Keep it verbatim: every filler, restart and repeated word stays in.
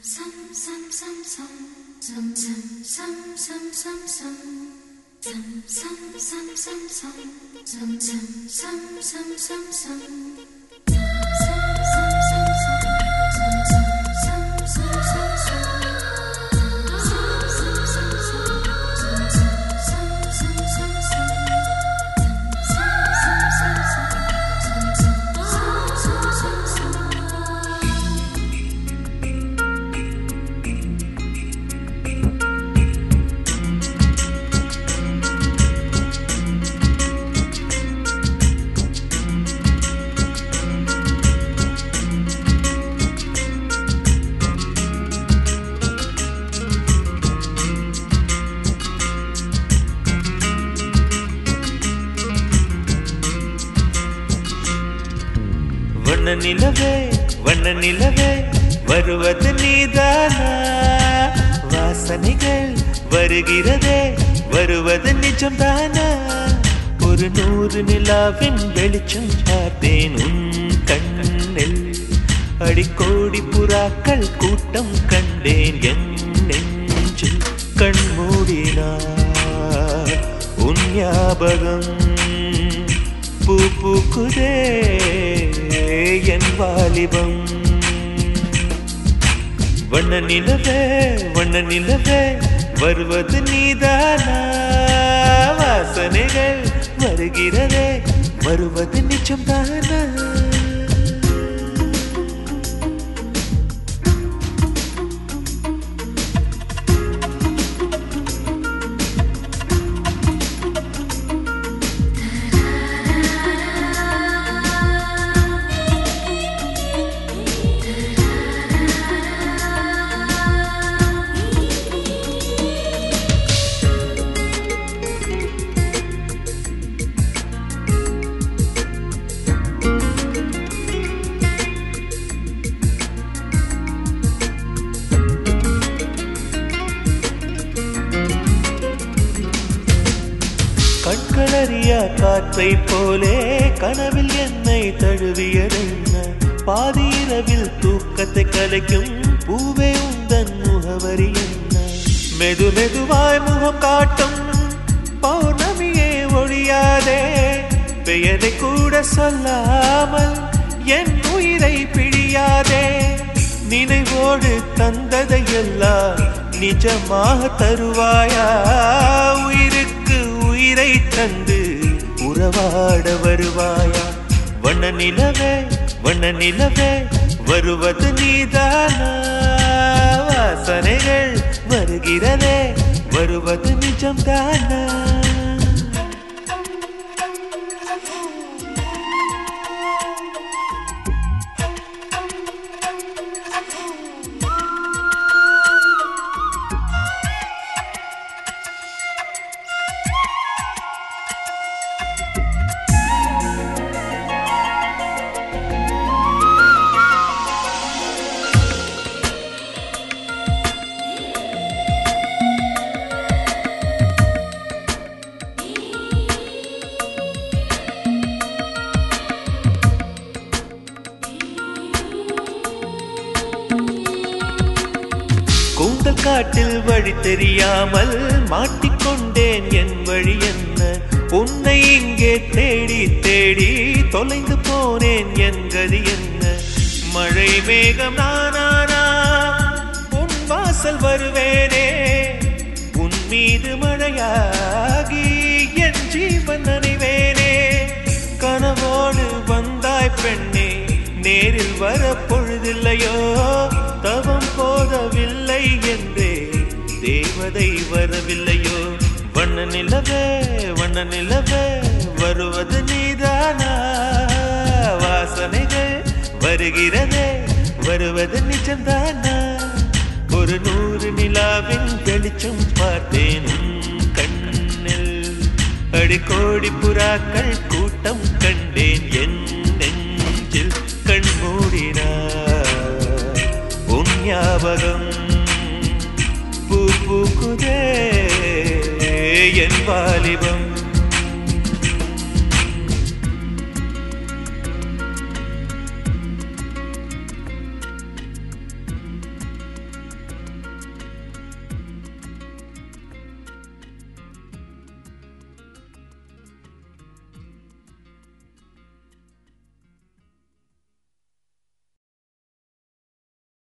வண்ண நிலவே வண்ண நிலவே வருவது நீதானா, வாசனைகள் வருகிறதே வருவது நிஜம்தானா, ஒரு நூறு நிலாவின் வெளிச்சம் பார்த்தேன் உன் கண்ணில், அடிக்கோடி புறாக்கள் கூட்டம் கண்டேன் என் நெஞ்சில், கண் மூடினார் உன் ஞாபகம் பூ பூக்குதே என் வாலிபம். வண்ண நிலவே வண்ண நிலவே வருவது நீதானா, வாசனைகள் வருகிறதே வருவது நிஜம்தானா. கண்களறியா காற்றை போலே கனவில் என்னை தழுவியதென்ன, பாதி இரவில் தூக்கத்தை கலைக்கும் பூவே உந்தன் முகவரி என்ன, மெது மெதுவாய் முகம் காட்டும் பௌர்ணமியே ஒழியாதே, பெயரை கூட சொல்லாமல் என் உயிரை பிழியாதே, நினைவோடு தந்ததையெல்லாம் நிஜமாக தருவாயா, உயிருக்கு உயிரை தந்து உறவாட வருவாயா. வண்ண நிலவே வண்ண நிலவே வருவது நீதானா, வாசனைகள் வருகிறதே வருவது நிஜம்தானா. கூந்தல் காட்டில் வழி தெரியாமல் மாட்டிக்கொண்டேன் என் வழி என்ன, உன்னை இங்கே தேடி தேடி தொலைந்து போனேன் என் கதி என்ன, மழை மேகம் நானானா உன் வாசல் வருவேனே, உன் மீது மழையாகி என் ஜீவன் நனைவேனே, கனவோடு வந்தாய் பெண்ணே நேரில் வர பொழுதில்லையோ, தவம் போதவில்லை என்றே தேவதை வரவில்லையோ. வண்ண நிலவே வண்ண நிலவே வருவது நீதானா, வாசனைகள் வருகிறதே வருவது நிஜம்தானா, ஒரு நூறு நிலாவின் வெளிச்சம் பார்த்தேன் உன் கண்ணில், அடிக்கோடி புறாக்கள் கூட்டம் கண்டேன் என் நெஞ்சில், கண் மூடினார் உன் ஞாபகம் பூ பூக்குதே என் வாலிபம்.